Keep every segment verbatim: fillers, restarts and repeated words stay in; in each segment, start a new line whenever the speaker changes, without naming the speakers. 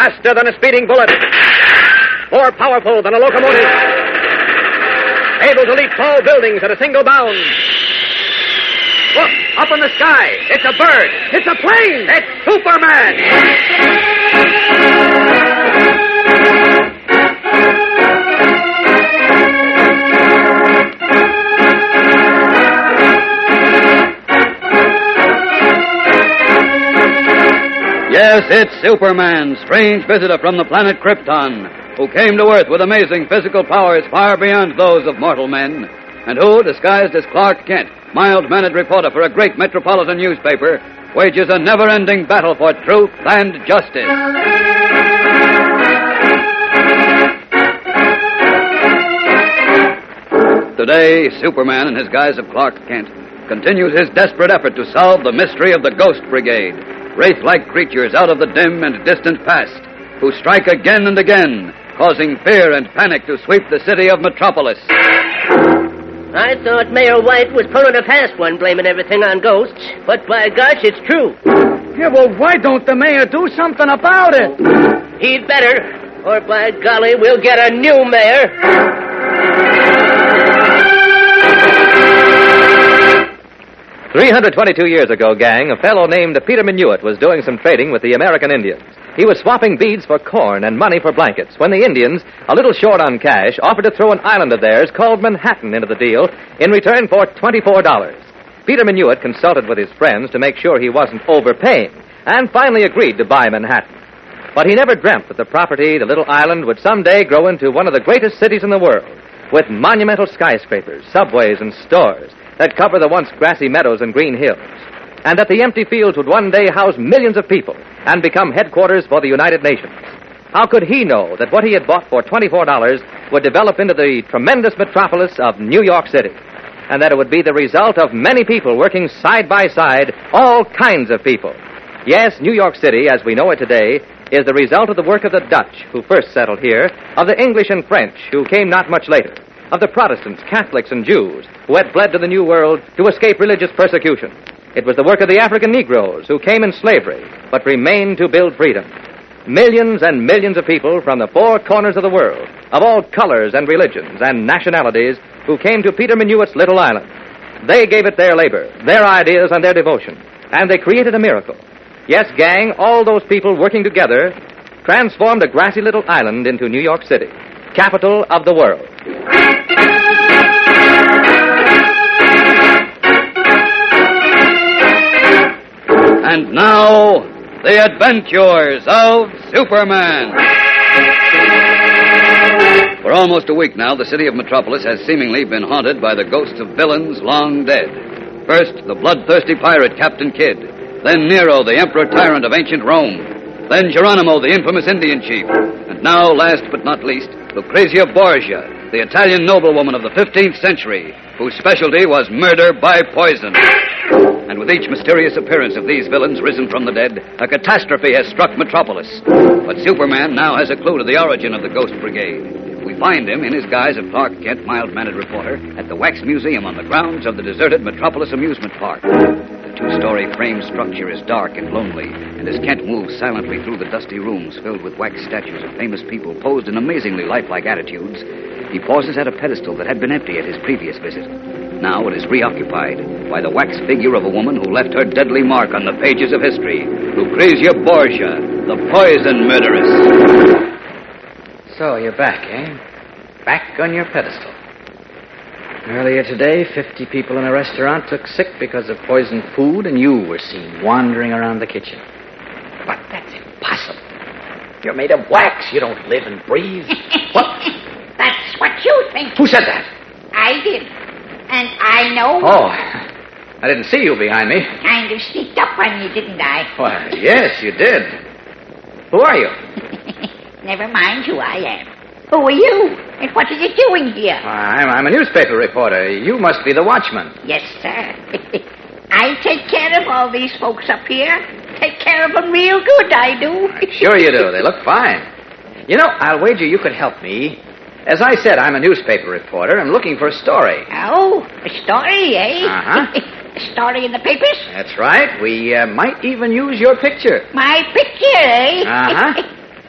faster than a speeding bullet, more powerful than a locomotive, able to leap tall buildings at a single bound. Look, up in the sky. It's a bird. It's a plane. It's Superman.
Yes, it's Superman, strange visitor from the planet Krypton, who came to Earth with amazing physical powers far beyond those of mortal men, and who, disguised as Clark Kent, mild-mannered reporter for a great metropolitan newspaper, wages a never-ending battle for truth and justice. Today, Superman, in his guise of Clark Kent, continues his desperate effort to solve the mystery of the Ghost Brigade, wraith-like creatures out of the dim and distant past, who strike again and again, causing fear and panic to sweep the city of Metropolis.
I thought Mayor White was pulling a fast one, blaming everything on ghosts. But by gosh, it's true.
Yeah, well, why don't the mayor do something about it?
He'd better, or by golly, we'll get a new mayor.
three hundred twenty-two years ago, gang, a fellow named Peter Minuit was doing some trading with the American Indians. He was swapping beads for corn and money for blankets when the Indians, a little short on cash, offered to throw an island of theirs called Manhattan into the deal in return for twenty-four dollars. Peter Minuit consulted with his friends to make sure he wasn't overpaying and finally agreed to buy Manhattan. But he never dreamt that the property, the little island, would someday grow into one of the greatest cities in the world, with monumental skyscrapers, subways, and stores that cover the once grassy meadows and green hills, and that the empty fields would one day house millions of people and become headquarters for the United Nations. How could he know that what he had bought for twenty-four dollars would develop into the tremendous metropolis of New York City, and that it would be the result of many people working side by side, all kinds of people? Yes, New York City, as we know it today, is the result of the work of the Dutch, who first settled here, of the English and French, who came not much later, of the Protestants, Catholics, and Jews, who had fled to the New World to escape religious persecution. It was the work of the African Negroes, who came in slavery, but remained to build freedom. Millions and millions of people from the four corners of the world, of all colors and religions and nationalities, who came to Peter Minuit's little island. They gave it their labor, their ideas, and their devotion, and they created a miracle. Yes, gang, all those people working together transformed a grassy little island into New York City, capital of the world.
And now, the adventures of Superman. For almost a week now, the city of Metropolis has seemingly been haunted by the ghosts of villains long dead. First, the bloodthirsty pirate Captain Kidd. Then Nero, the emperor-tyrant of ancient Rome. Then Geronimo, the infamous Indian chief. And now, last but not least, Lucrezia Borgia, the Italian noblewoman of the fifteenth century, whose specialty was murder by poison. And with each mysterious appearance of these villains risen from the dead, a catastrophe has struck Metropolis. But Superman now has a clue to the origin of the Ghost Brigade. We find him in his guise of Clark Kent, mild-mannered reporter, at the Wax Museum on the grounds of the deserted Metropolis Amusement Park. The two-story frame structure is dark and lonely, and as Kent moves silently through the dusty rooms filled with wax statues of famous people posed in amazingly lifelike attitudes, he pauses at a pedestal that had been empty at his previous visit. Now it is reoccupied by the wax figure of a woman who left her deadly mark on the pages of history, Lucrezia Borgia, the poison murderess.
So, you're back, eh? Back on your pedestal. Earlier today, fifty people in a restaurant took sick because of poisoned food, and you were seen wandering around the kitchen. But that's impossible. You're made of wax. You don't live and breathe. What?
That's what you think.
Who said that?
I did. And I know.
Oh, I didn't see you behind me.
Kind of sneaked up on you, didn't I?
Why, yes, you did. Who are you?
Never mind who I am. Who are you? And what are you doing here?
I'm, I'm a newspaper reporter. You must be the watchman.
Yes, sir. I take care of all these folks up here. Take care of them real good, I do.
Sure you do. They look fine. You know, I'll wager you could help me. As I said, I'm a newspaper reporter. I'm looking for a story.
Oh, a story, eh?
Uh-huh.
A story in the papers?
That's right. We uh, might even use your picture.
My picture, eh?
Uh-huh.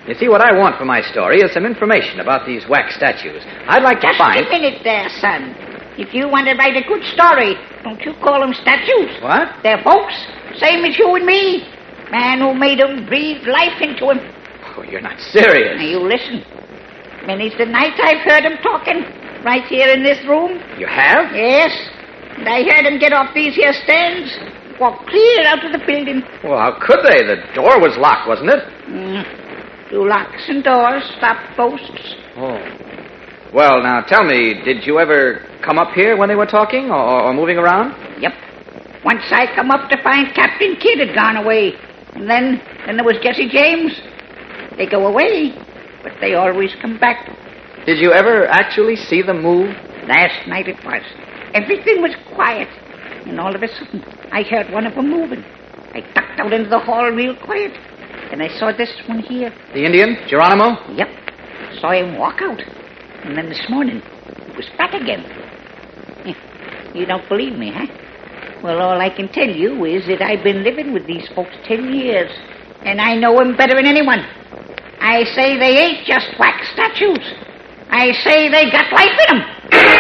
You see, what I want for my story is some information about these wax statues. I'd like to
Just
find...
a minute there, son. If you want to write a good story, don't you call them statues.
What?
They're folks, same as you and me. Man who made them breathe life into him.
Oh, you're not serious.
Now, you listen. Many's the night I've heard them talking, right here in this room.
You have?
Yes. And I heard them get off these here stands, walk clear out of the building.
Well, how could they? The door was locked, wasn't it?
Mm. Through locks and doors, stop posts.
Oh. Well, now, tell me, did you ever come up here when they were talking or, or moving around?
Yep. Once I come up to find Captain Kidd had gone away. And then, then there was Jesse James. They go away, but they always come back.
Did you ever actually see them move?
Last night it was. Everything was quiet. And all of a sudden, I heard one of them moving. I ducked out into the hall real quiet. And I saw this one here.
The Indian? Geronimo?
Yep. Saw him walk out. And then this morning, he was back again. You don't believe me, huh? Well, all I can tell you is that I've been living with these folks ten years. And I know them better than anyone. I say they ain't just wax statues. I say they got life in them.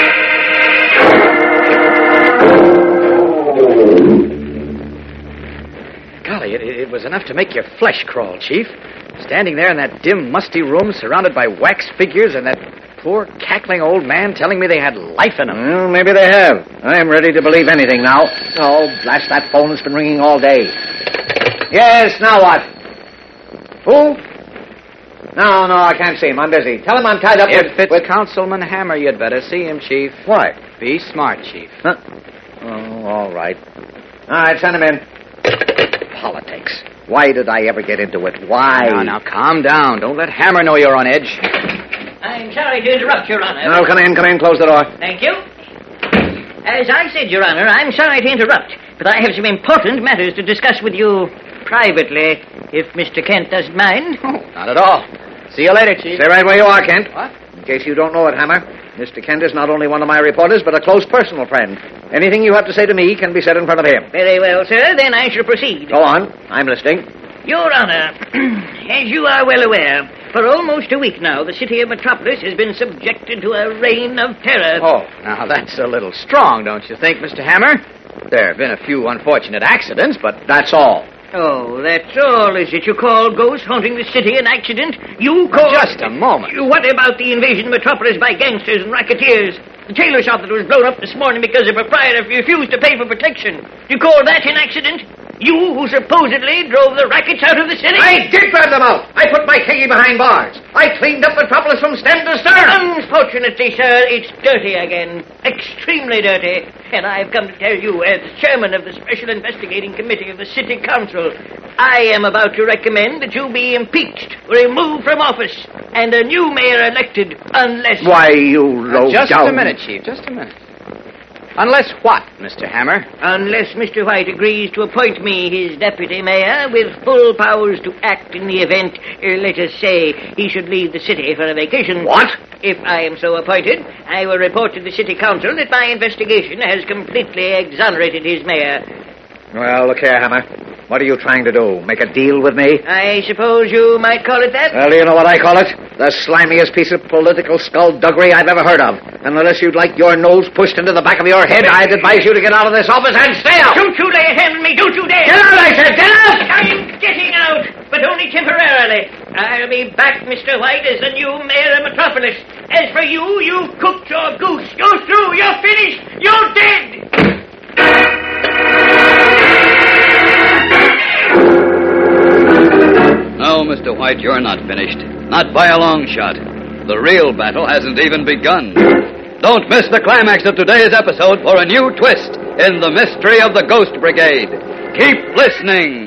Golly, it, it was enough to make your flesh crawl, Chief. Standing there in that dim, musty room surrounded by wax figures and that poor, cackling old man telling me they had life in them.
Well, maybe they have. I'm ready to believe anything now. Oh, blast, that phone has been ringing all day. Yes, now what? Who? No, no, I can't see him. I'm busy. Tell him I'm tied up
If
with...
it's
with...
Councilman Hammer, you'd better see him, Chief.
Why?
Be smart, Chief.
Huh? Oh, all right. All right, send him in. Politics. Why did I ever get into it? Why?
Now, now, calm down. Don't let Hammer know you're on edge.
I'm sorry to interrupt, Your Honor.
No, come in, come in. Close the door.
Thank you. As I said, Your Honor, I'm sorry to interrupt, but I have some important matters to discuss with you privately, if Mister Kent doesn't mind.
Oh, not at all. See you later, Chief.
Stay right where you are, Kent.
What?
In case you don't know it, Hammer, Mister Kent is not only one of my reporters, but a close personal friend. Anything you have to say to me can be said in front of him.
Very well, sir. Then I shall proceed.
Go on. I'm listening.
Your Honor, as you are well aware, for almost a week now, the city of Metropolis has been subjected to a reign of terror.
Oh, now that's a little strong, don't you think, Mister Hammer? There have been a few unfortunate accidents, but that's all.
Oh, that's all, is it? You call ghosts haunting the city an accident? You call...
Just a moment.
What about the invasion of Metropolis by gangsters and racketeers? The tailor shop that was blown up this morning because the proprietor refused to pay for protection. You call that an accident? You who supposedly drove the rackets out of the city?
I did drive them out. I put my keggy behind bars. I cleaned up Metropolis from stem to stern.
Unfortunately, sir, it's dirty again. Extremely dirty. And I've come to tell you, as chairman of the Special Investigating Committee of the City Council, I am about to recommend that you be impeached, removed from office, and a new mayor elected, unless...
Why, you low
Just
down...
a minute, Chief. Just a minute. Unless what, Mister Hammer?
Unless Mister White agrees to appoint me his deputy mayor with full powers to act in the event, uh, let us say, he should leave the city for a vacation.
What?
If I am so appointed, I will report to the city council that my investigation has completely exonerated his mayor.
Well, look here, Hammer. What are you trying to do? Make a deal with me?
I suppose you might call it that?
Well, do you know what I call it? The slimiest piece of political skullduggery I've ever heard of. And unless you'd like your nose pushed into the back of your head, I'd advise you to get out of this office and stay out!
Don't you lay a hand on me, don't you dare!
Get out, I said! Get out!
I'm getting out, but only temporarily. I'll be back, Mister White, as the new mayor of Metropolis. As for you, you've cooked your goose. You're through, you're finished, you're dead!
No, Mister White, you're not finished. Not by a long shot. The real battle hasn't even begun. Don't miss the climax of today's episode for a new twist in the mystery of the Ghost Brigade. Keep listening.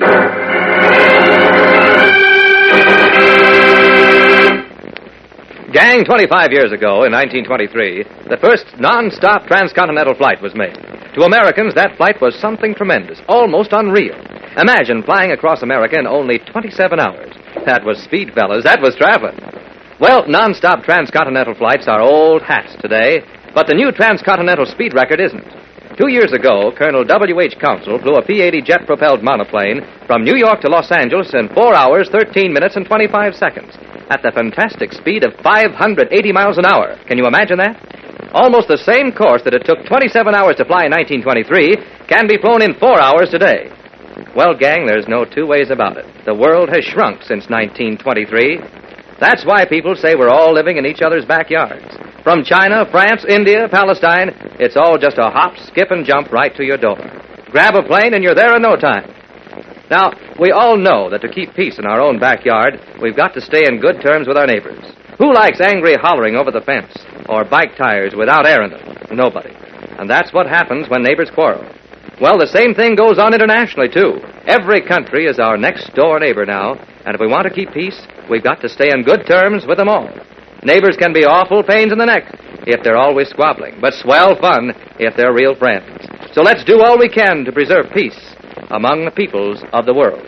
Gang, twenty-five years ago, in nineteen twenty-three, the first non-stop transcontinental flight was made. To Americans, that flight was something tremendous, almost unreal. Imagine flying across America in only twenty-seven hours. That was speed, fellas. That was traveling. Well, non-stop transcontinental flights are old hats today, but the new transcontinental speed record isn't. Two years ago, Colonel W H Council flew a P eighty jet-propelled monoplane from New York to Los Angeles in four hours, thirteen minutes, and twenty-five seconds at the fantastic speed of five hundred eighty miles an hour. Can you imagine that? Almost the same course that it took twenty-seven hours to fly in nineteen twenty-three can be flown in four hours today. Well, gang, there's no two ways about it. The world has shrunk since nineteen twenty-three. That's why people say we're all living in each other's backyards. From China, France, India, Palestine, it's all just a hop, skip, and jump right to your door. Grab a plane and you're there in no time. Now, we all know that to keep peace in our own backyard, we've got to stay in good terms with our neighbors. Who likes angry hollering over the fence or bike tires without air in them? Nobody. And that's what happens when neighbors quarrel. Well, the same thing goes on internationally, too. Every country is our next-door neighbor now, and if we want to keep peace, we've got to stay in good terms with them all. Neighbors can be awful pains in the neck if they're always squabbling, but swell fun if they're real friends. So let's do all we can to preserve peace among the peoples of the world.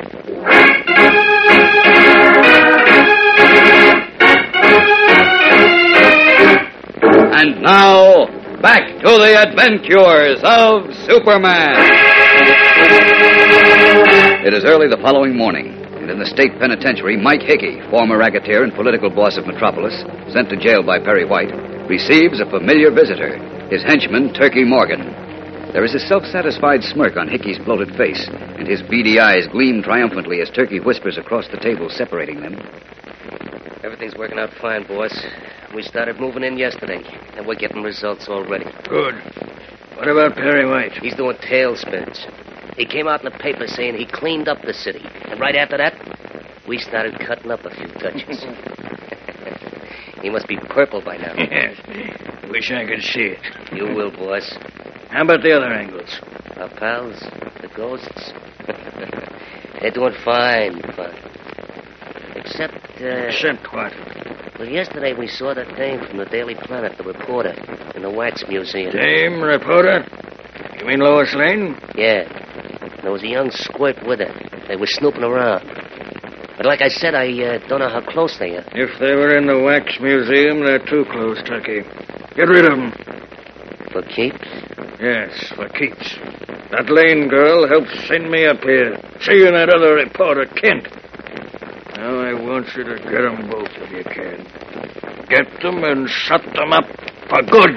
And now, back to the adventures of Superman. It is early the following morning, and in the state penitentiary, Mike Hickey, former racketeer and political boss of Metropolis, sent to jail by Perry White, receives a familiar visitor, his henchman, Turkey Morgan. There is a self-satisfied smirk on Hickey's bloated face, and his beady eyes gleam triumphantly as Turkey whispers across the table separating them.
Everything's working out fine, boss. We started moving in yesterday, and we're getting results already.
Good. What about Perry White?
He's doing tailspins. He came out in the paper saying he cleaned up the city. And right after that, we started cutting up a few touches. He must be purple by now.
Yes. Wish I could see it.
You will, boss.
How about the other angles?
Our pals, the ghosts. They're doing fine, fine. Except, uh...
Except what?
Well, yesterday we saw that dame from the Daily Planet, the reporter, in the Wax Museum.
Dame reporter? You mean Lois Lane?
Yeah. There was a young squirt with her. They were snooping around. But like I said, I uh, don't know how close they are.
If they were in the Wax Museum, they're too close, Turkey. Get rid of them.
For keeps?
Yes, for keeps. That Lane girl helped send me up here. She and that other reporter, Kent. Now I want you to get them both if you can. Get them and shut them up for good.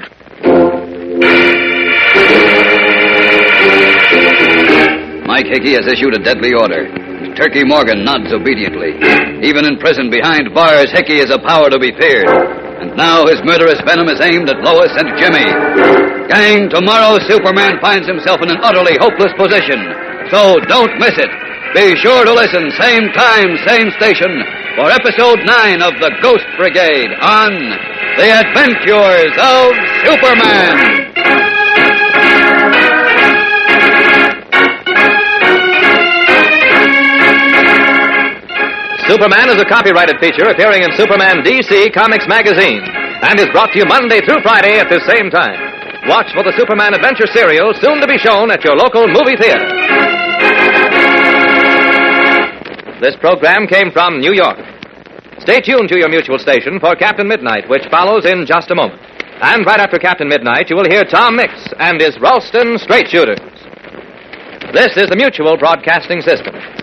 Mike Hickey has issued a deadly order. Turkey Morgan nods obediently. Even in prison behind bars, Hickey is a power to be feared. And now his murderous venom is aimed at Lois and Jimmy. Gang, tomorrow Superman finds himself in an utterly hopeless position. So don't miss it. Be sure to listen, same time, same station, for episode nine of The Ghost Brigade on The Adventures of Superman.
Superman is a copyrighted feature appearing in Superman D C Comics magazine and is brought to you Monday through Friday at the same time. Watch for the Superman Adventure serial, soon to be shown at your local movie theater. This program came from New York. Stay tuned to your mutual station for Captain Midnight, which follows in just a moment. And right after Captain Midnight, you will hear Tom Mix and his Ralston Straight Shooters. This is the Mutual Broadcasting System.